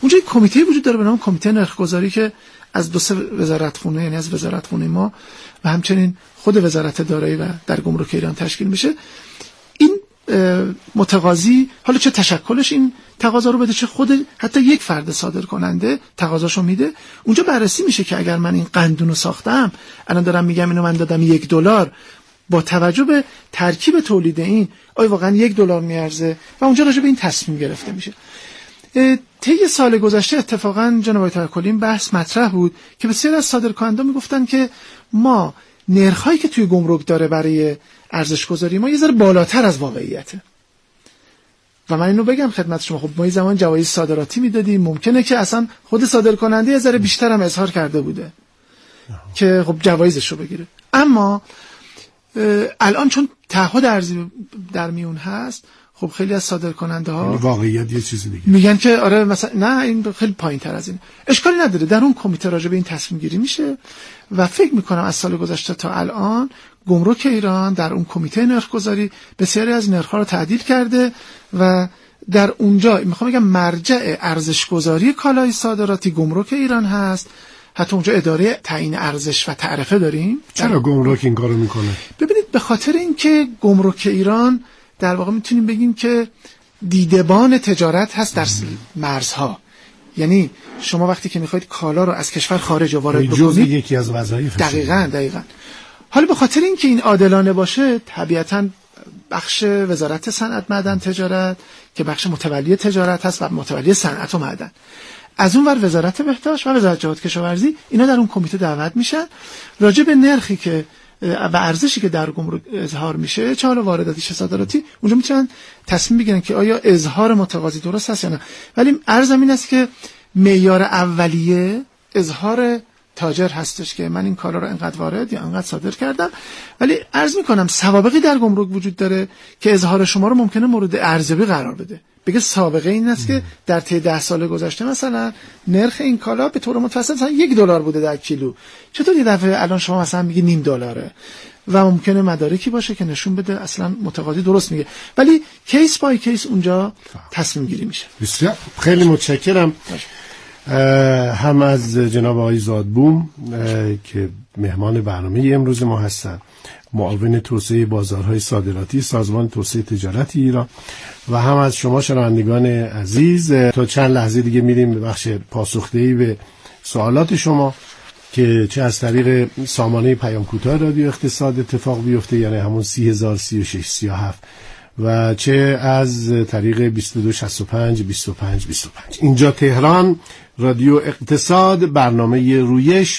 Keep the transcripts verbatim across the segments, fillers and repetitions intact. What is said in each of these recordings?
اونجا یک کمیته وجود داره به نام کمیته نرخ‌گذاری که از دو سه وزارتخونه، یعنی از وزارتخونه ما و همچنین خود وزارت دارایی و در گمرک ایران تشکیل میشه. این متقاضی حالا چه تشکلش این تقاضا رو بده، چه خود حتی یک فرد صادر کننده تقاضاشو میده، اونجا بررسی میشه که اگر من این قندون رو ساختم، الان دارم میگم اینو من دادم یک دلار، با توجه به ترکیب تولید این آیا واقعا یک دلار میارزه، و اونجا راجع به این تصمیم گرفته میشه. طی سال گذشته اتفاقا جناب آقای توکلی این بحث مطرح بود که بسیار از صادرکنندان میگفتن که ما نرخایی که توی گمرک داره برای ارزش گذاری ما یه ذره بالاتر از واقعیته. و من اینو بگم خدمت شما، خب ما یه زمان جوایز صادراتی میدادیم، ممکنه که اصلا خود صادرکننده یه ذره بیشتر هم اظهار کرده بوده که خب جوایزش رو بگیره. اما الان چون تعهد ارزی در میون هست، خب خیلی از صادرکننده ها واقعیت یه چیزی دیگه میگن که آره مثلا نه این خیلی پایین تر از این. اشکالی نداره، در اون کمیته راجع به این تصمیم گیری میشه و فکر میکنم از سال گذشته تا الان گمرک ایران در اون کمیته نرخ‌گذاری بسیاری از نرخ‌ها رو تعدیل کرده و در اونجا میخوام بگم مرجع ارزش‌گذاری کالای صادراتی گمرک ایران هست. حتی اونجا اداره تعیین ارزش و تعرفه داریم. چرا گمرک این کارو میکنه؟ ببینید به خاطر اینکه گمرک ایران در واقع میتونیم بگیم که دیدبان تجارت هست در مرزها. یعنی شما وقتی که میخواید کالا رو از کشور خارج وارد بکنید، جزء یکی از وظایف. دقیقاً دقیقاً. حالا به خاطر اینکه این عادلانه باشه، طبیعتاً بخش وزارت صنعت معدن تجارت که بخش متولی تجارت هست و متولی صنعت و معدن، از اون ور وزارت بهداشت و وزارت جهاد کشاورزی، اینا در اون کمیته دعوت میشن راجع به نرخی که و ارزشی که در گمرک اظهار میشه، چه حالا وارداتی چه صادراتی، اونجا میتونن تصمیم بگیرن که آیا اظهار متقاضی درست هست یا نه. ولی عرضم این است که معیار اولیه اظهار تاجر هستش که من این کالا رو انقدر وارد یا انقدر صادر کردم. ولی عرض میکنم سوابقی در گمرک وجود داره که اظهار شما رو ممکنه مورد ارزیابی قرار بده، بگه سابقه این است که در طی ده سال گذشته مثلا نرخ این کالا به طور متوسط مثلا یک دلار بوده در کیلو، چطور یه دفعه الان شما مثلا میگی نیم دلاره؟ و ممکنه مدارکی باشه که نشون بده اصلا متقاضی درست میگه، ولی کیس بای کیس اونجا تصمیم گیری میشه. بسیار خیلی متشکرم هم از جناب آقای زادبوم که مهمان برنامه امروز ما هستند، معاون توسعه بازارهای صادراتی سازمان توسعه تجارت ایران، و هم از شما شنوندگان عزیز. تا چند لحظه دیگه میریم به بخش پاسخدهی به سوالات شما که چه از طریق سامانه پیام کوتاه رادیو اقتصاد اتفاق بیفته، یعنی همون سی هزار سی و شش سی و هفت، و چه از طریق بیست و دو شصت و پنج بیست و پنج بیست و پنج. اینجا تهران، رادیو اقتصاد، برنامه رویش.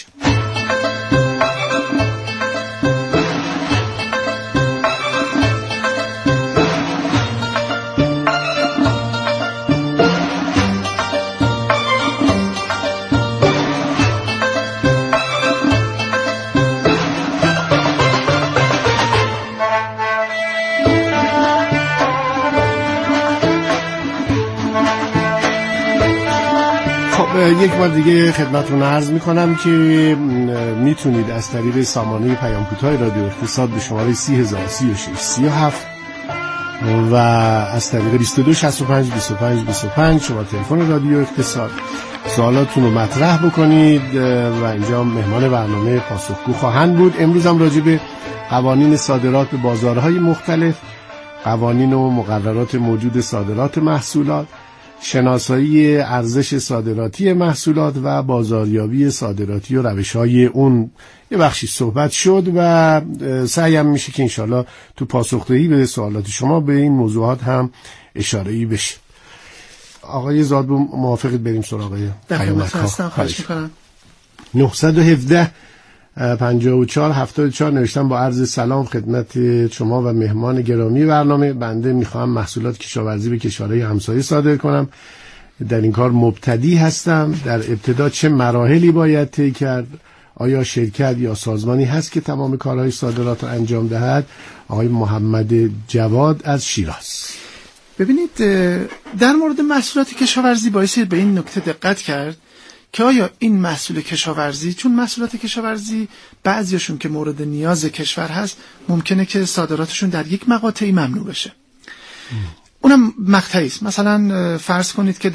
یک بار دیگه خدمتتون عرض میکنم که میتونید از طریق سامانه پیام کوتاه رادیو اقتصاد به شماره سی هزار سی و شش سی و هفت و از طریق بیست و دو شصت و پنج بیست و پنج بیست و پنج شما تلفن رادیو اقتصاد سوالاتتون رو مطرح بکنید و اینجا مهمان برنامه پاسخگو خواهند بود. امروز هم راجع به قوانین صادرات به بازارهای مختلف، قوانین و مقررات موجود صادرات محصولات، شناسایی ارزش صادراتی محصولات و بازاریابی صادراتی و روش‌های اون یه بخشی صحبت شد و سعیم میشه که انشالله تو پاسخدهی به سوالات شما به این موضوعات هم اشاره‌ای بشه. آقای زادبوم موافقید بریم سراغ پیامک‌ها؟ خواهش می‌کنم. نه یک هفت پنجاه و چهار هفتاد و چهار نوشتم با عرض سلام خدمت شما و مهمان گرامی برنامه. بنده میخواهم محصولات کشاورزی به کشورهای همسایه صادر کنم. در این کار مبتدی هستم. در ابتدا چه مراحلی باید طی کرد؟ آیا شرکت یا سازمانی هست که تمام کارهای صادرات را انجام دهد؟ آقای محمد جواد از شیراز. ببینید در مورد محصولات کشاورزی باعث به این نکته دقت کرد که آیا این محصول کشاورزی، چون محصولات کشاورزی بعضیشون که مورد نیاز کشور هست ممکنه که صادراتشون در یک مقاطعی ممنوع بشه. ام. اونم مقطعی است. مثلا فرض کنید که در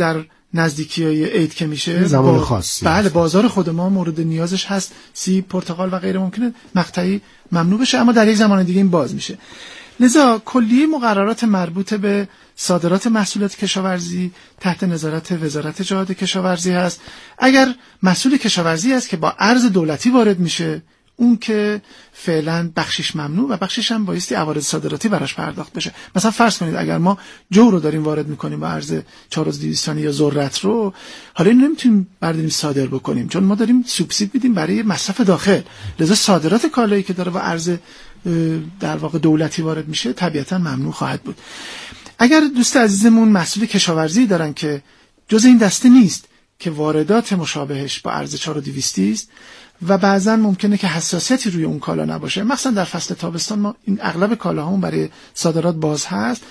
نزدیکی‌های عید که میشه زمان با... خاصی بله بازار خود ما مورد نیازش هست، سیب، پرتقال و غیره ممکنه مقطعی ممنوع بشه، اما در یک زمان دیگه این باز میشه. لذا کلیه مقررات مربوط به صادرات محصولات کشاورزی تحت نظارت وزارت جهاد کشاورزی هست. اگر محصول کشاورزی است که با ارز دولتی وارد میشه، اون که فعلا بخشش ممنوع و بخشش هم بایستی عوارض صادراتی براش پرداخت بشه. مثلا فرض کنید اگر ما جو رو داریم وارد میکنیم با ارز چهار هزار و دویست تومانی یا ذرت رو، حالا اینو نمیتونیم برداریم صادر بکنیم چون ما داریم سوبسید میدیم برای مصرف داخل. لذا صادرات کالایی که داره با ارز در واقع دولتی وارد میشه طبیعتا ممنوع خواهد بود. اگر دوست عزیزمون محصول کشاورزی دارن که جز این دسته نیست که واردات مشابهش با ارز چهار هزار و دویست است و بعضا ممکنه که حساسیتی روی اون کالا نباشه، مثلا در فصل تابستان ما این اغلب کالاهامون برای صادرات باز هست،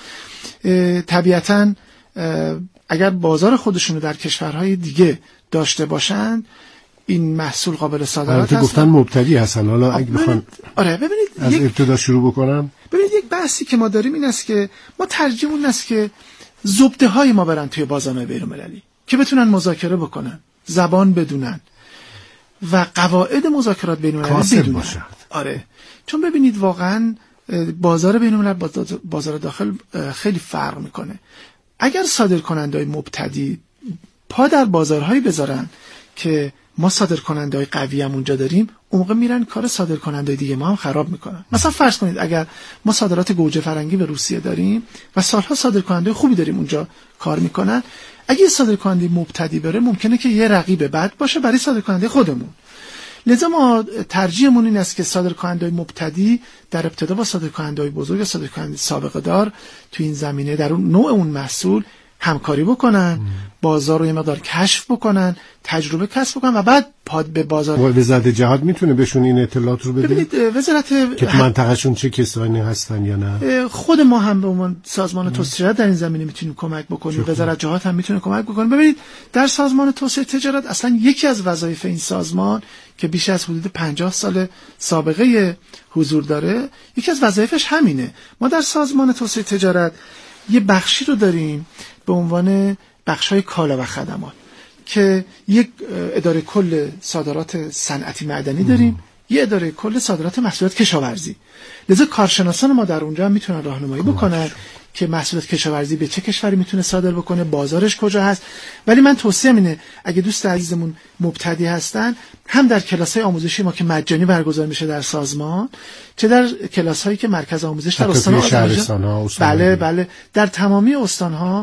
طبیعتا اگر بازار خودشونو در کشورهای دیگه داشته باشند این محصول قابل صادرات هست. گفتن مبتدی هستن. حالا اگه بخوان آره ببینید از ابتدا شروع بکنم، ببینید یک بحثی که ما داریم این است که ما ترجیح اون است که زبده های ما برن توی بازارهای بین‌المللی که بتونن مذاکره بکنن، زبان بدونن و قواعد مذاکرات بین‌المللی بدونن. آره چون ببینید واقعا بازار بین‌الملل با بازار داخل خیلی فرق میکنه. اگر صادرکننده‌های مبتدی پا در بازارهایی بذارن که ما صادرکننده‌های قوی هم اونجا داریم، اون موقع میرن کار صادرکننده‌های دیگه ما هم خراب میکنن. مثلا فرض کنید اگر ما صادرات گوجه فرنگی به روسیه داریم و سالها صادرکننده خوبی داریم اونجا کار میکنن، اگه صادرکننده مبتدی بره ممکنه که یه رقیب بد باشه برای صادرکننده خودمون. لذا ما ترجیحمون این است که صادرکننده‌های مبتدی در ابتدا با صادرکننده‌های بزرگ یا صادرکننده سابقه دار تو این زمینه در اون نوع اون محصول همکاری بکنن، ام. بازار رو یه مقدار کشف بکنن، تجربه کسب بکنن و بعد پاد به بازار. وزارت جهاد میتونه بهشون این اطلاعات رو بده؟ ببینید وزارت که تو منطقه‌شون چه کسانی هستن یا نه؟ خود ما هم به عنوان سازمان توسعه تجارت در این زمینه میتونیم کمک بکنیم، وزارت جهاد هم میتونه کمک بکنه. ببینید در سازمان توسعه تجارت اصلا یکی از وظایف این سازمان که بیش از حدود پنجاه سال سابقه حضور داره، یکی از وظایفش همینه. ما در سازمان توسعه تجارت یه بخشی رو داریم به عنوان بخش‌های کالا و خدمات که یک اداره کل صادرات صنعتی معدنی داریم، یه اداره کل صادرات محصولات کشاورزی. لذا کارشناسان ما در اونجا هم میتونن راهنمایی بکنن که محصولات کشاورزی به چه کشوری میتونه صادر بکنه، بازارش کجا هست. ولی من توصیه‌ام اینه اگه دوست عزیزمون مبتدی هستن، هم در کلاس‌های آموزشی ما که مجانی برگزار میشه در سازمان، چه در کلاس‌هایی که مرکز آموزش در استان‌ها، بله بله در تمامی استان‌ها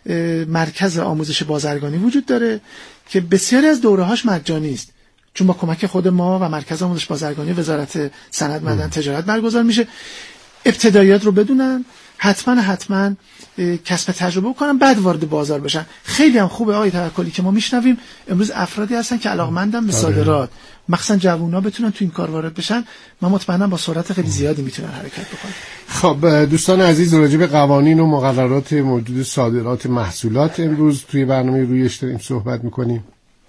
مرکز آموزش بازرگانی وجود داره که بسیاری از دوره‌هاش مجانی است، چون با کمک خود ما و مرکز آموزش بازرگانی وزارت صنعت معدن تجارت برگزار میشه. ابتداییات رو بدونن، حتما حتما کسب تجربه کنن، بعد وارد بازار بشن. خیلی هم خوبه آقای توکلی که ما میشنویم امروز افرادی هستن که علاقمندن به صادرات، مخصوصا جوونا بتونن تو این کار وارد بشن. من مطمئنم با سرعت خیلی زیادی میتونن حرکت بکنن. خب دوستان عزیز، راجع به قوانین و مقررات موجود صادرات محصولات امروز توی برنامه رویش داریم صحبت میکنیم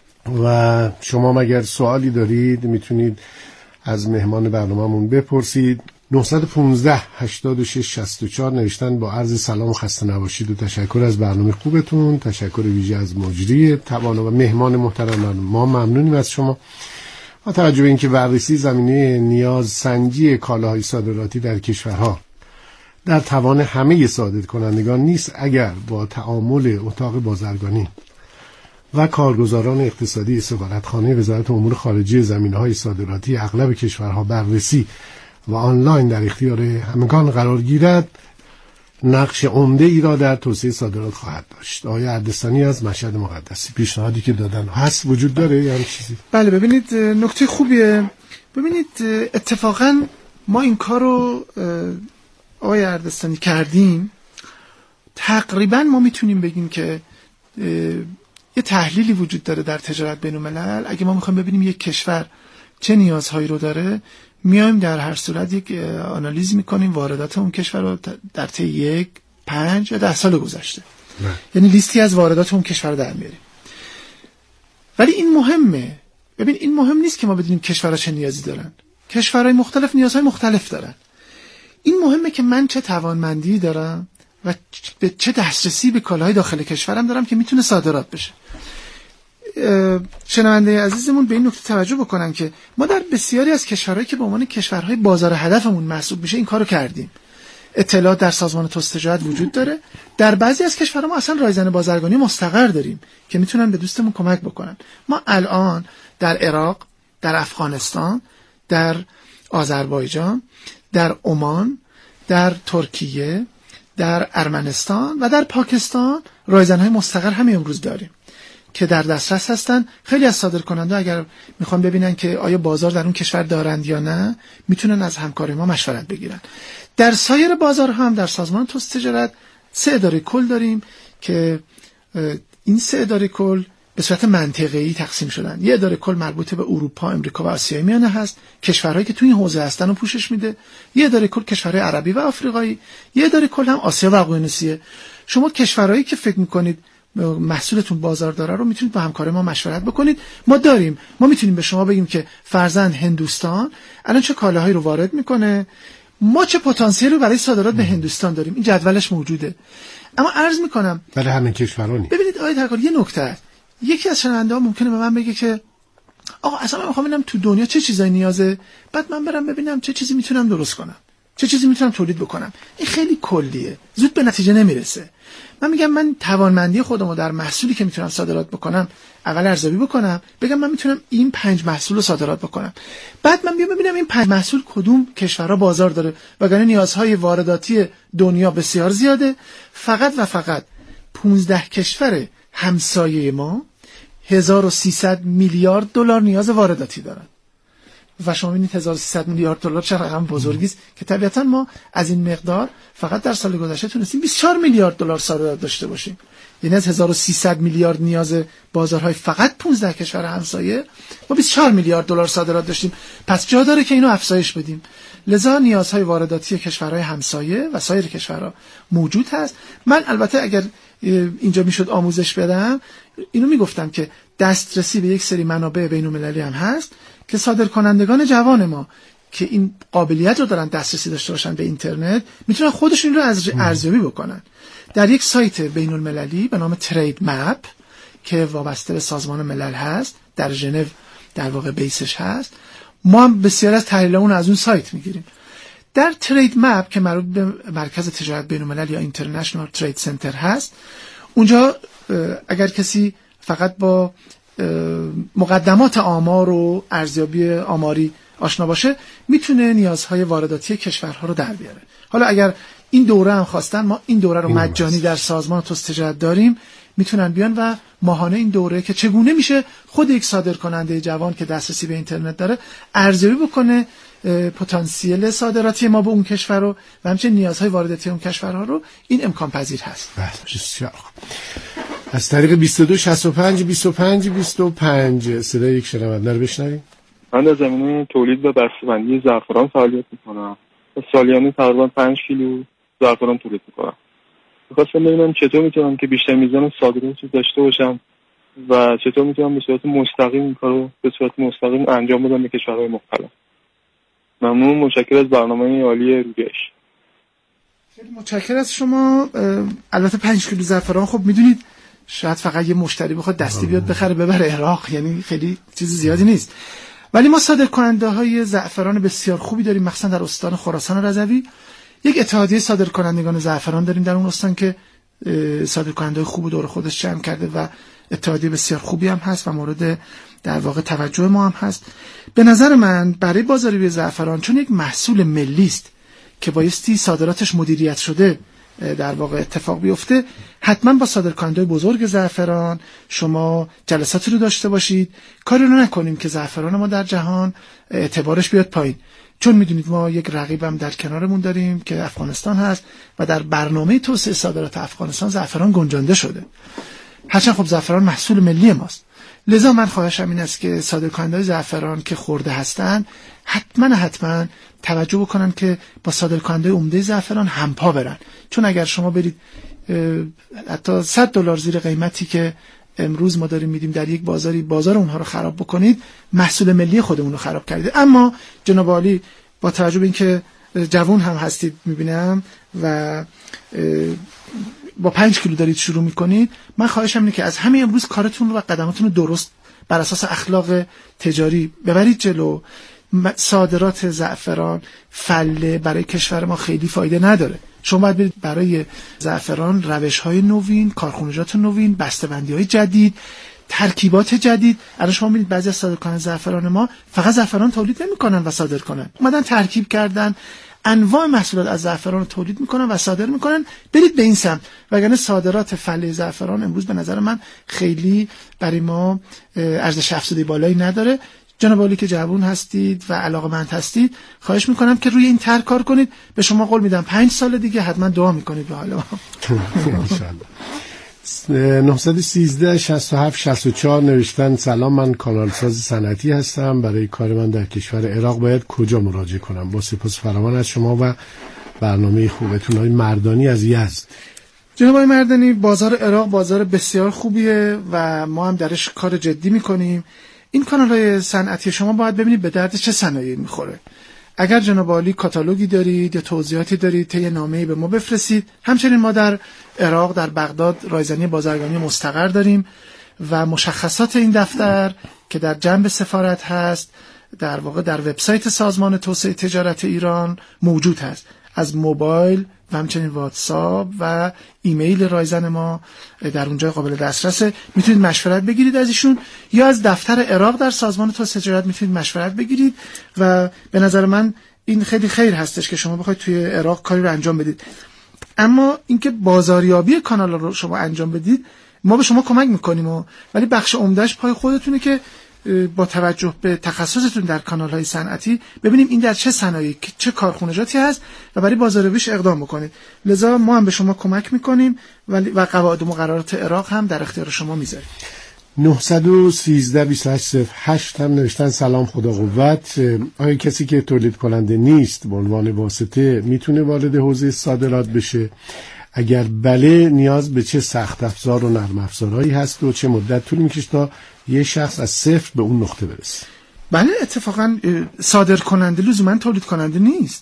و شما مگر سوالی دارید میتونید از مهمان برنامه‌مون بپرسید. نه یک پنج هشت شش شصت و چهار نوشتن با عرض سلام و خسته نباشید و تشکر از برنامه خوبتون، تشکر ویژه از مجری توانا و مهمان محترم ما. ممنونیم از شما. با توجه به اینکه بررسی زمینه نیاز سنجی کالاهای صادراتی در کشورها در توان همه صادرکنندگان نیست، اگر با تعامل اتاق بازرگانی و کارگزاران اقتصادی سفارتخانه وزارت امور خارجه زمینه‌های صادراتی اغلب کشورها بررسی و آنلاین در اختیار همگان قرار گیرد، نقش عمده ای را در توسعه صادرات خواهد داشت. آقای اردستانی از مشهد مقدسی، پیشنهادی که دادن هست وجود داره یا چیزی؟ بله ببینید نکته خوبیه. ببینید اتفاقا ما این کارو آقای اردستانی کردیم. تقریبا ما میتونیم بگیم که یه تحلیلی وجود داره در تجارت بین‌الملل. اگه ما میخوایم ببینیم یک کشور چه نیازهایی رو داره، میایم در هر صورت یک آنالیز میکنیم واردات اون کشور رو در طی یک پنج یا ده سال گذشته، نه. یعنی لیستی از واردات اون کشور رو در میاریم. ولی این مهمه. ببین این مهم نیست که ما بدونیم کشورها چه نیازی دارن. کشورهای مختلف نیازهای مختلف دارن. این مهمه که من چه توانمندی دارم و به چه دسترسی به کالاهای داخل کشورم دارم که میتونه صادرات بشه. شنونده عزیزمون به این نکته توجه بکنن که ما در بسیاری از کشورهایی که به عنوان کشورهای بازار هدفمون محسوب میشه این کارو کردیم. اطلاعات در سازمان توسعه تجارت وجود داره. در بعضی از کشورها ما اصلا رایزن بازرگانی مستقر داریم که میتونن به دوستمون کمک بکنن. ما الان در عراق، در افغانستان، در آذربایجان، در عمان، در ترکیه، در ارمنستان و در پاکستان رایزن‌های مستقر همین امروز داریم که در دسترس هستن. خیلی از صادرکننده اگر میخوان ببینن که آیا بازار در اون کشور دارند یا نه میتونن از همکار ما مشورت بگیرن. در سایر بازارها هم در سازمان توسعه تجارت سه اداره کل داریم که این سه اداره کل به صورت منطقه‌ای تقسیم شدن. یه اداره کل مربوط به اروپا، امریکا و آسیای میانه هست، کشورهایی که تو این حوزه هستن رو پوشش میده. یه اداره کل کشورهای عربی و آفریقایی، یه اداره کل هم آسیا و اقیانوسیه. شما کشورهایی که فکر میکنید محصولتون بازار داره رو میتونید با همکار ما مشورت بکنید. ما داریم، ما میتونیم به شما بگیم که فرضاً هندوستان الان چه کالاهایی رو وارد میکنه، ما چه پتانسیلی رو برای صادرات به هندوستان داریم. این جدولش موجوده. اما عرض میکنم برای همین کشورانی ببینید آقای ترکالی یه نکته است. یکی از شنونده‌ها ممکنه به من بگه که آقا اصلا من میخوام ببینم تو دنیا چه چیزایی نیازه، بعد من برم ببینم چه چیزی میتونم درست کنم، چه چیزی میتونم تولید بکنم. این خیلی کلیه، زود به نتیجه نمیرسه. من میگم من توانمندی خودمو در محصولی که میتونم صادرات بکنم اول ارزیابی بکنم، بگم من میتونم این پنج محصول رو صادرات بکنم، بعد من بیام ببینم این پنج محصول کدوم کشورها بازار داره، وگرنه نیازهای وارداتی دنیا بسیار زیاده. فقط و فقط پانزده کشور همسایه ما هزار و سیصد میلیارد دلار نیاز وارداتی دارن و شما می‌بینید هزار و سیصد میلیارد دلار چه رقم بزرگی است که طبیعتاً ما از این مقدار فقط در سال گذشته تونستیم بیست و چهار میلیارد دلار صادرات داشته باشیم. یعنی از هزار و سیصد میلیارد نیاز بازارهای فقط پانزده کشور همسایه ما بیست و چهار میلیارد دلار صادرات داشتیم. پس جا داره که اینو افزایش بدیم. لذا نیازهای وارداتی کشورهای همسایه و سایر کشورها موجود هست. من البته اگر اینجا میشد آموزش بدم اینو میگفتم که دسترسی به یک سری منابع بین‌المللی هم هست که صادرکنندگان جوان ما که این قابلیت رو دارن دسترسی داشته باشن به اینترنت میتونن خودشون رو از ارزیابی بکنن. در یک سایت بین‌المللی به نام ترید مپ که وابسته به سازمان ملل هست، در ژنو در واقع بیسش هست، ما هم بسیار از تحلیلمون از اون سایت میگیریم. در ترید مپ که مربوط به مرکز تجارت بین‌الملل یا اینترنشنال ترید سنتر هست، اونجا اگر کسی فقط با مقدمات آمار و ارزیابی آماری آشنا باشه میتونه نیازهای وارداتی کشورها رو در بیاره. حالا اگر این دوره هم خواستن، ما این دوره رو مجانی در سازمان توسعه تجارت داریم، میتونن بیان و ماهانه این دوره که چگونه میشه خود یک صادرکننده جوان که دسترسی به اینترنت داره ارزیابی بکنه پتانسیل صادراتی ما به اون کشور رو و همچنین نیازهای وارداتی اون کشورها رو، این امکان پذیر هست. بله بسیار خوب. از طریق بیست و دو شصت و پنج بیست و پنج بیست و پنج صدای یک شنونده رو بشنویم. من در زمینه تولید و بسته‌بندی زعفران فعالیت میکنم. سالیانه تقریبا پنج کیلو زعفران تولید میکنم. میخواستم ببینم چطور میتونم که بیشتر میزان صادرات داشته باشم و چطور میتونم به صورت مستقیم این کارو به صورت مستقیم انجام بدم به کشورهای مختلف. ممنون، متشکرم از برنامه عالی رویش. خیلی متشکرم از شما. البته پنج کیلو زعفران خب میدونید شاید فقط یه مشتری بخواد دستی بیاد بخره ببره عراق، یعنی خیلی چیز زیادی نیست. ولی ما صادرکننده های زعفران بسیار خوبی داریم، مخصوصا در استان خراسان رضوی. یک اتحادیه صادرکنندگان زعفران داریم در اون استان که صادرکننده خوب دور خودش جمع کرده و اتحادیه بسیار خوبی هم هست و مورد در واقع توجه ما هم هست. به نظر من برای بازاریابی زعفران، چون یک محصول ملی است که بایستی صادراتش مدیریت شده در واقع اتفاق بیفته، حتما با صادرکننده بزرگ زعفران شما جلساتی رو داشته باشید. کاری رو نکنیم که زعفران ما در جهان اعتبارش بیاد پایین، چون میدونید ما یک رقیبم در کنارمون داریم که افغانستان هست و در برنامه توسعه صادرات افغانستان زعفران گنجانده شده. هرچند خب زعفران محصول ملی ماست. لذا من خواهشم این است که صادرکننده‌های زعفران که خورده هستن حتما حتما توجه بکنن که با صادرکننده عمده زعفران همپا برن، چون اگر شما برید حتی صد دلار زیر قیمتی که امروز ما داریم میدیم در یک بازاری بازار اونها رو خراب بکنید، محصول ملی خودمون رو خراب کردید. اما جناب عالی با توجه به اینکه جوان هم هستید میبینم و با پنج کیلو دارید شروع میکنید، من خواهشم اینه که از همین امروز کارتون و قدماتون رو درست بر اساس اخلاق تجاری ببرید جلو. صادرات زعفران فله برای کشور ما خیلی فایده نداره. شما باید برید برای زعفران روش‌های نوین، کارخانجات نوین، بسته‌بندی‌های جدید، ترکیبات جدید. الان شما می‌بینید بعضی از صادرکنان زعفران ما فقط زعفران تولید نمی‌کنن و صادر کنن، اومدن ترکیب کردن، انواع محصولات از زعفران رو تولید می‌کنن و صادر می‌کنن. برید به این سمت، وگرنه صادرات فله زعفران امروز به نظر من خیلی برای ما ارزش افزوده بالایی نداره. جناب عالی که جوان هستید و علاقه‌مند هستید، خواهش میکنم که روی این طرح کار کنید. به شما قول میدم پنج سال دیگه حتما دعا میکنید به حال ما. نه یک سه شش هفت شش چهار نوشتن سلام، من کانالساز صنعتی هستم. برای کار من در کشور عراق باید کجا مراجعه کنم؟ با سپاس فراوان از شما و برنامه خوبتون. های مردانی از یزد. جناب آقای مردانی، بازار عراق بازار بسیار خوبیه و ما هم درش کار جدی میکنیم. این کانال‌های صنعتی شما باید ببینید به درد چه صنایعی میخوره. اگر جناب عالی کاتالوگی دارید یا توضیحاتی دارید، طی نامه‌ای به ما بفرستید. همچنین ما در عراق در بغداد رایزنی بازرگانی مستقر داریم و مشخصات این دفتر که در جنب سفارت هست در واقع در وبسایت سازمان توسعه تجارت ایران موجود هست. از موبایل و همچنین واتساپ و ایمیل رایزن ما در اونجا قابل دسترسه. میتونید مشورت بگیرید از ایشون، یا از دفتر عراق در سازمان توسعه تجارت میتونید مشورت بگیرید و به نظر من این خیلی خیر هستش که شما بخواید توی عراق کاری رو انجام بدید. اما اینکه بازاریابی کانال رو شما انجام بدید ما به شما کمک میکنیم و ولی بخش عمدهش پای خودتونه که با توجه به تخصصتون در کانال‌های صنعتی ببینیم این در چه صنایعی چه کارخانجاتی هست و برای بازاریابیش اقدام بکنید. لذا ما هم به شما کمک میکنیم ولی و قواعد و مقررات عراق هم در اختیار شما میذاریم. نه یک سه دو هشت صفر هشت هم نوشتن سلام، خدا قوت. آیا کسی که تولید کننده نیست به عنوان واسطه میتونه وارد حوزه صادرات بشه؟ اگر بله، نیاز به چه سخت افزار و نرم افزارهایی هست و چه مدت طول میکشه تا یه شخص از صفر به اون نقطه برسه؟ بله، اتفاقا صادر کننده لزوما تولید کننده نیست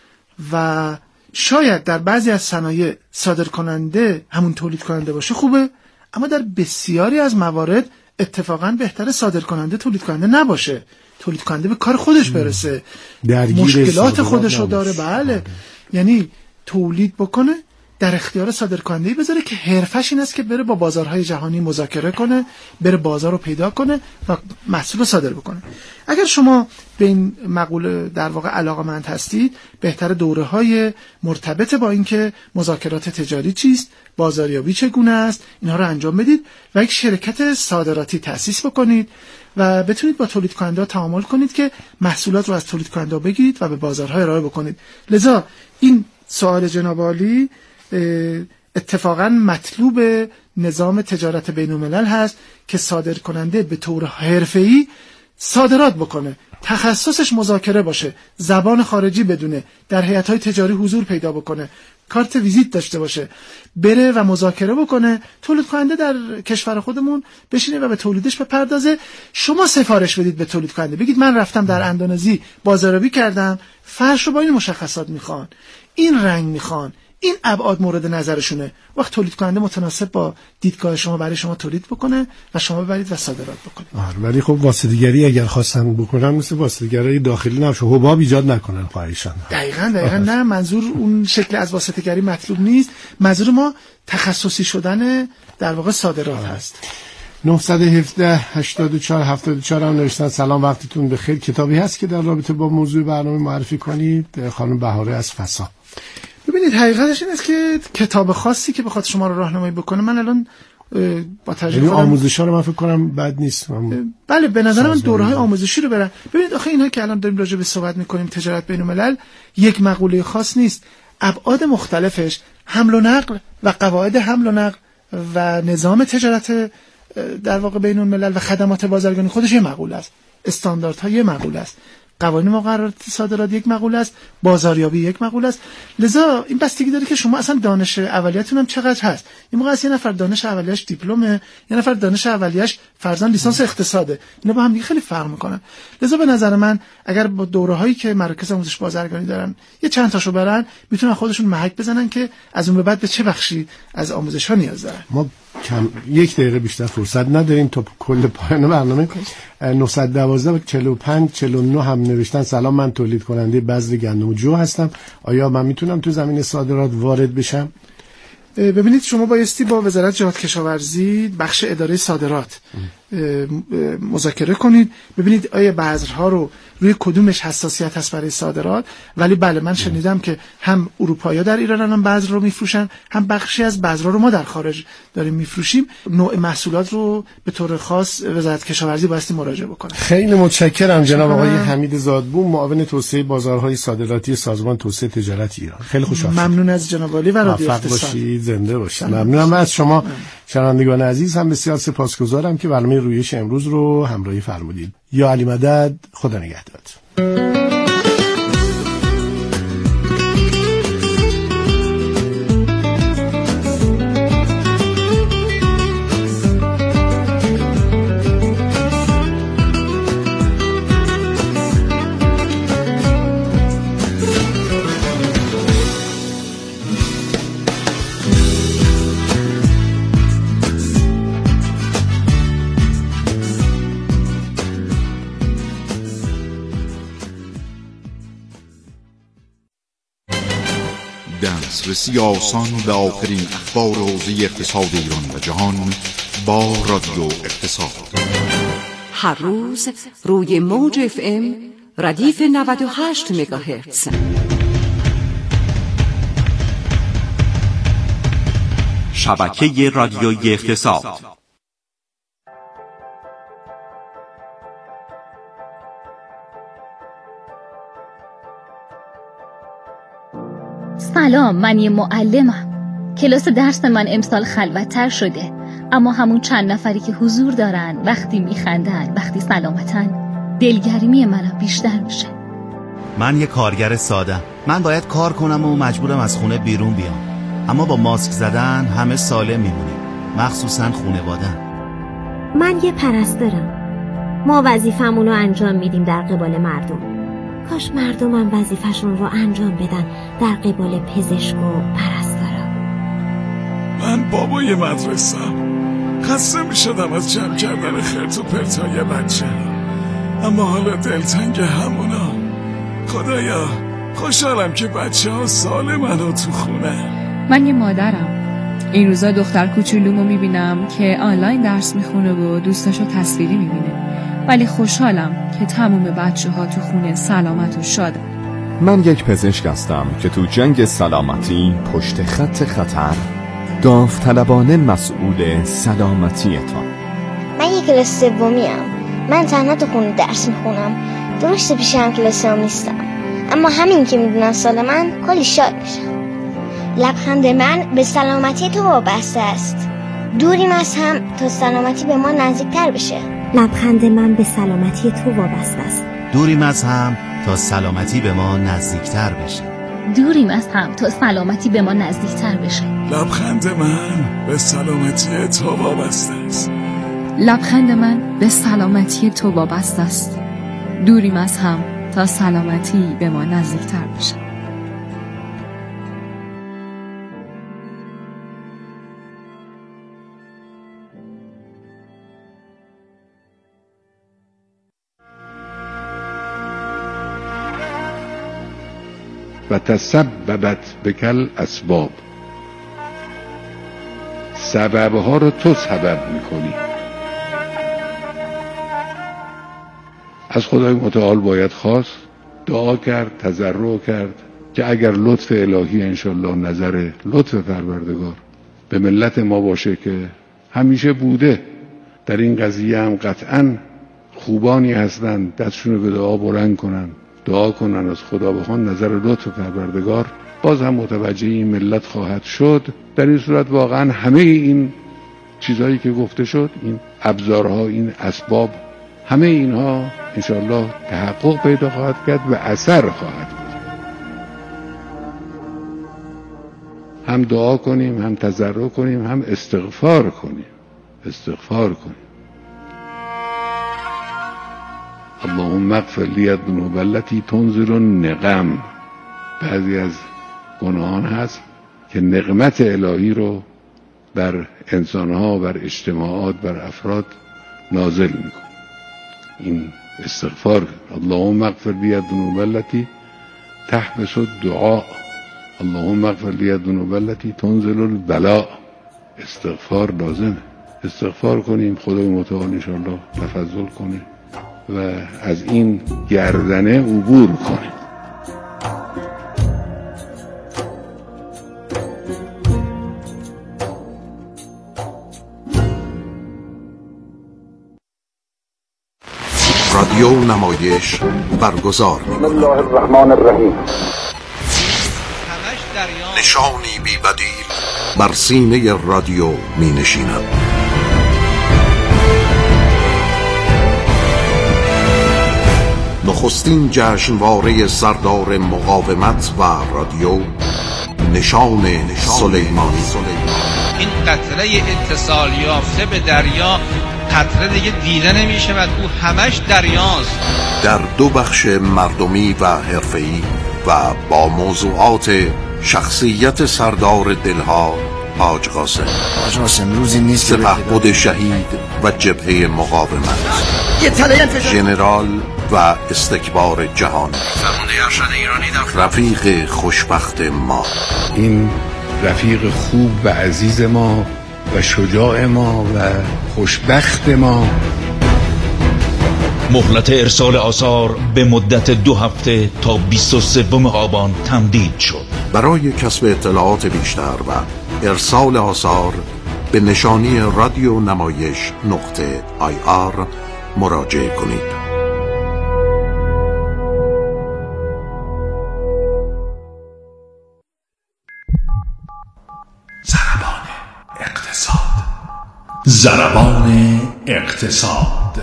و شاید در بعضی از صنایع صادر کننده همون تولید کننده باشه خوبه، اما در بسیاری از موارد اتفاقا بهتره صادر کننده تولید کننده نباشه، تولید کننده به کار خودش برسه، مشکلات خودش رو داره. بله، یعنی تولید بکنه، در اختیار صادر کننده‌ای بذاره که حرفش این است که بره با بازارهای جهانی مذاکره کنه، بره بازار رو پیدا کنه و محصول رو صادر بکنه. اگر شما به این مقوله در واقع علاقه‌مند هستید، بهتر دوره‌های مرتبط با اینکه مذاکرات تجاری چیست، بازاریابی چگونه است، اینها رو انجام بدید و یک شرکت صادراتی تأسیس بکنید و بتونید با تولید کننده تعامل کنید که محصولات رو از تولید کننده بگیرید و به بازارهای ارائه بکنید. لذا این سوال جناب عالی اتفاقا مطلوب نظام تجارت بین الملل هست که صادر کننده به طور حرفه‌ای صادرات بکنه، تخصصش مذاکره باشه، زبان خارجی بدونه، در هیئت‌های تجاری حضور پیدا بکنه، کارت ویزیت داشته باشه، بره و مذاکره بکنه، تولید کننده در کشور خودمون بشینه و به تولیدش بپردازه. شما سفارش بدید به تولید کننده، بگید من رفتم در اندونزی بازاریابی کردم، فرش رو با این مشخصات میخوان، این رنگ میخوان، این ابعاد مورد نظرشونه. وقت تولید کننده متناسب با دیدگاه شما برای شما تولید بکنه و شما ببرید و صادرات بکنید. آره، ولی خب واسطه‌گری اگر خواستن بکنن مثل واسطه‌گری داخلی نباشه، حباب ایجاد نکنن خواهشان. دقیقاً دقیقاً نه، منظور اون شکل از واسطه‌گری مطلوب نیست، منظور ما تخصصی شدن در واقع صادرات آره. هست. نه یک هفت هشت چهار هفت چهار هم نوشتن سلام، وقتتون بخیر. کتابی هست که در رابطه با موضوع برنامه معرفی کنید؟ خانم بهاره از فسا. ببینید، حقیقتش این است که کتاب خاصی که بخواد شما رو راهنمایی بکنه من الان با تجربه آموزش‌ها رو من فکر کنم بد نیست. بله، به نظر من دوره‌های آموزشی رو برن. ببینید آخه اینها که الان داریم راجع به صحبت می‌کنیم تجارت بین‌الملل یک مقوله خاص نیست، ابعاد مختلفش، حمل و نقل و قواعد حمل و نقل و نظام تجارت در واقع بین‌الملل و خدمات بازرگانی خودش یه مقوله است، استانداردها یه مقوله است قوانین مقررات صادرات یک مقوله است، بازاریابی یک مقوله است. لذا این بستگی داره که شما اصلا دانش اولیه‌تون هم چقدر هست. این موقع است یه نفر دانش اولیه‌اش دیپلمه، یه نفر دانش اولیه‌اش فرضاً لیسانس اقتصاده، اینا با هم خیلی فرق میکنن. لذا به نظر من اگر با دوره‌هایی که مراکز آموزش بازرگانی دارن یه چند تاشو برن، میتونن خودشون محک بزنن که از اون به بعد به چه بخشی از آموزش‌ها نیاز دارن. ما کم یک دقیقه بیشتر فرصت نداریم تا کل پایان برنامه. نه یک دو چهل و پنج چهل و نه هم نوشتن سلام، من تولید کننده بذر گندم و جو هستم، آیا من میتونم تو زمین صادرات وارد بشم؟ ببینید شما بایستی با وزارت جهاد کشاورزی بخش اداره صادرات مذاکره کنید، ببینید آیا بذرها رو روی کدومش حساسیت هست برای صادرات. ولی بله من شنیدم که هم اروپایی‌ها در ایران هم بذر رو میفروشن، هم بخشی از بذرها رو ما در خارج داریم میفروشیم. نوع محصولات رو به طور خاص وزارت کشاورزی بایستی مراجعه بکنه. خیلی متشکرم جناب آقای حمید زادبو، معاون توسعه بازارهای صادراتی سازمان توسعه تجارت ایران. خیلی خوشحال شدم. ممنون از جناب عالی و رادیو اقتصاد. زنده باشید. ممنونم از شما شنوندگان عزیز، هم بسیار سپاسگزارم که برنامه رویش امروز رو همراهی فرمودید. یا علی مدد، خدا نگهدار. دسترسی آسان به آخرین اخبار حوزه اقتصاد ایران و جهان با رادیو اقتصاد. هر روز روی موج اف ام ردیف نود و هشت مگاهرتز. شبکه رادیویی اقتصاد. سلام، من یه معلمم. کلاس درس من امسال خلوت‌تر شده، اما همون چند نفری که حضور دارن، وقتی میخندن، وقتی سلامتن، دلگرمی منم بیشتر میشه. من یه کارگر ساده، من باید کار کنم و مجبورم از خونه بیرون بیام، اما با ماسک زدن همه سالم میمونیم، مخصوصا خانواده‌ام. من یه پرستارم، ما وظیفمون رو انجام میدیم در قبال مردم. کاش مردمم وظیفه‌شون رو انجام بدن در قبال پزشک و پرستارا. من بابای مدرسه‌ام، خسته میشدم از جمع کردن خرت و پرتای بچه، اما حالا دلتنگ همونا. خدایا خوشحالم که بچه ها سالمن و تو خونه. من یه مادرم، این روزا دختر کوچولومو میبینم که آنلاین درس میخونه و دوستاشو تصویری میبینه، ولی خوشحالم که تمام بچه ها تو خونه سلامت و شادن. من یک پزشک هستم که تو جنگ سلامتی پشت خط خطر داوطلبانه مسئول سلامتیتان. من یک کلاس سومیم، من تنها تو خونه درس میخونم، درسته پیش هم کلاسام نیستم، اما همین که میدونن سال من کلی شاد میشم. لبخند من به سلامتی تو وابسته است، دوریم از هم تا سلامتی به ما نزدیکتر بشه. لبخند من به سلامتی تو وابسته است، دوریم از هم تا سلامتی به ما نزدیکتر بشه. دوریم از هم تا سلامتی به ما نزدیکتر بشه. لبخند من به سلامتی تو وابسته است. لبخند من به سلامتی تو وابسته است، دوریم از هم تا سلامتی به ما نزدیکتر بشه. و تسببت بکل اسباب، سببها رو تو سبب میکنی. از خدای متعال باید خواست، دعا کرد، تضرع کرد که اگر لطف الهی انشالله نظر لطف پروردگار به ملت ما باشه که همیشه بوده، در این قضیه هم قطعاً خوبانی هستن، دستشون رو به دعا بلند کنن، دعا کنن از خدا بخوان نظر لطف پروردگار باز هم متوجه این ملت خواهد شد. در این صورت واقعا همه این چیزهایی که گفته شد، این ابزارها، این اسباب همه اینها انشاءالله تحقق پیدا خواهد کرد و اثر خواهد بود. هم دعا کنیم، هم تضرع کنیم، هم استغفار کنیم استغفار کنیم اللهم اغفر لی الذنوب التي تنزل النقم. بعضی از گناهان هست که نقمت الهی رو بر انسانها، بر اجتماعات، بر افراد نازل میکنه. این استغفار اللهم اغفر لی الذنوب التي تحبس الدعاء اللهم اغفر لی الذنوب التي تنزل البلاء. استغفار لازمه. استغفار کنیم، خدای متعال انشاءالله تفضل کنه و از این گردنه عبور کنیم. رادیو نمایش برگزار بسم الله الرحمن الرحیم. نشانی بی بدیل بر سینه رادیو می نشیند. نخستین جشنواره سردار مقاومت و رادیو، نشان سلیمانی. این قطره اتصال یافته به دریا قطره دیگه دیده نمیشه و تو همش دریاست. در دو بخش مردمی و حرفه‌ای و با موضوعات شخصیت سردار دلها حاج قاسم. حاج قاسم روزی نیست که سپهبد شهید و جبهه مقاومت، ژنرال و استکبار جهان، فرمانده ارشد ایرانی در رفیق خوشبخت ما. این رفیق خوب و عزیز ما و شجاع ما و خوشبخت ما. مهلت ارسال آثار به مدت دو هفته تا بیست و سوم آبان تمدید شد. برای کسب اطلاعات بیشتر و ارسال آثار به نشانی رادیو نمایش نقطه آی آر مراجعه کنید. ضربان اقتصاد. ضربان اقتصاد.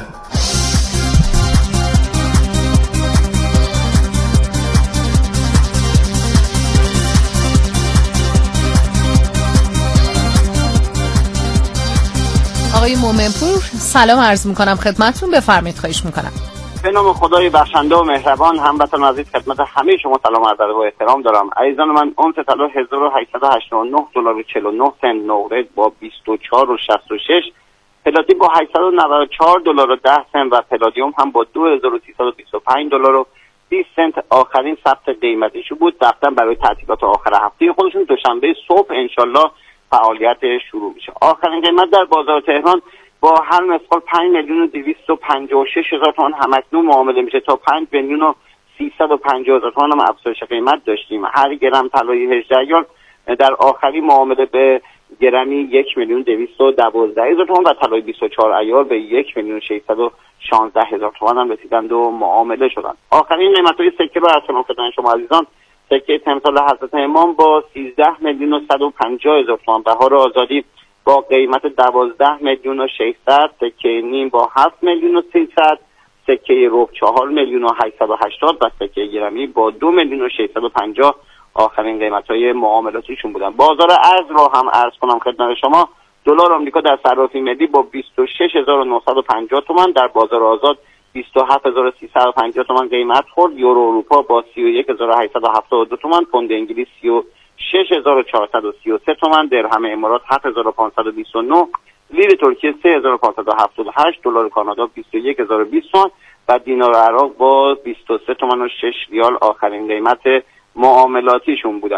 آقای مومنپور سلام عرض میکنم خدمتتون، بفرمایید. خواهش میکنم. به نام خدای بخشنده و مهربان، هموطنان عزیز خدمت همه شما سلام و ادب و احترام دارم. عزیزان من، اونس طلا هزار و هشتصد و هشتاد و نه دلار و چهل و نه سنت، نقره با بیست و چهار و شصت و شش، پلاتین با هشتصد و نود و چهار دلار و ده سنت و پلادیوم هم با دو هزار و سیصد و بیست و پنج دلار و بیست سنت آخرین ثبت قیمتیشو بود. رفتن برای تعطیلات آخر هفته خودشون دوشنبه صبح انشالله فعالیت شروع میشه. آخرین قیمت در بازار تهران با هر مثقال پنج میلیون و دویست و پنجاه و شش هزار تومان همکنون معامله میشه. تا پنج میلیون و سیصد و پنجاه هزار تومان هم افزایش قیمت داشتیم. هر گرم طلای هجده ایار در آخرین معامله به گرمی یک میلیون دویست و دوازده هزار تومان و طلای بیست و چهار ایار به یک میلیون و ششصد و شانزده هزار تومان هم رسیدند و معامله شدند. آخرین قیمت‌های سکه رو عرض کنم خدمت شما عزیزان. سکه تمثال حضرت امام با سیزده میلیون و صد و پنجاه هزار تومان، بهار آزادی با قیمت دوازده میلیون و ششصد، سکه نیم با هفت میلیون و سیصد، سکه ربع چهار میلیون و هشتصد و هشتاد و سکه گرمی با دو میلیون و ششصد و پنجاه آخرین قیمت‌های معاملاتیشون بودن. بازار ارز رو هم عرض کنم خدمت شما. دلار آمریکا در صرافی ملی با بیست و شش هزار و نهصد و پنجاه تومان، در بازار آزاد بیست و هفت هزار و سیصد و پنجاه تومان قیمت خورد. یورو اروپا با سی و یک هزار و هشتصد و هفتاد و دو تومان، پوند انگلیس سی و شش هزار و چهارصد و سی و سه تومان، درهم امارات هفت هزار و پانصد و بیست و نه، لیر ترکیه سه هزار و پانصد و هفتاد و هشت، دلار کانادا بیست و یک هزار و بیست تومان و دینار عراق با بیست و سه تومان و شش ریال آخرین قیمت معاملاتیشون بودن.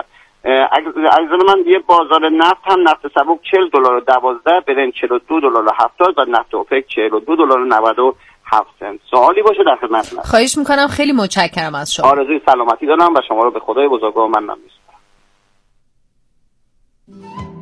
عزیزان من، یه بازار نفت هم نفت سبک چهل دلار و دوازده، برنج چهل و دو دلار و هفتاد و نفت اوپک چهل و دو دلار و نود و هفت سنت. سوالی باشه در خدمتتونم. خواهش میکنم، خیلی متشکرم از شما. آرزوی سلامتی دارم و شما رو به خدای بزرگوار من میسپارم.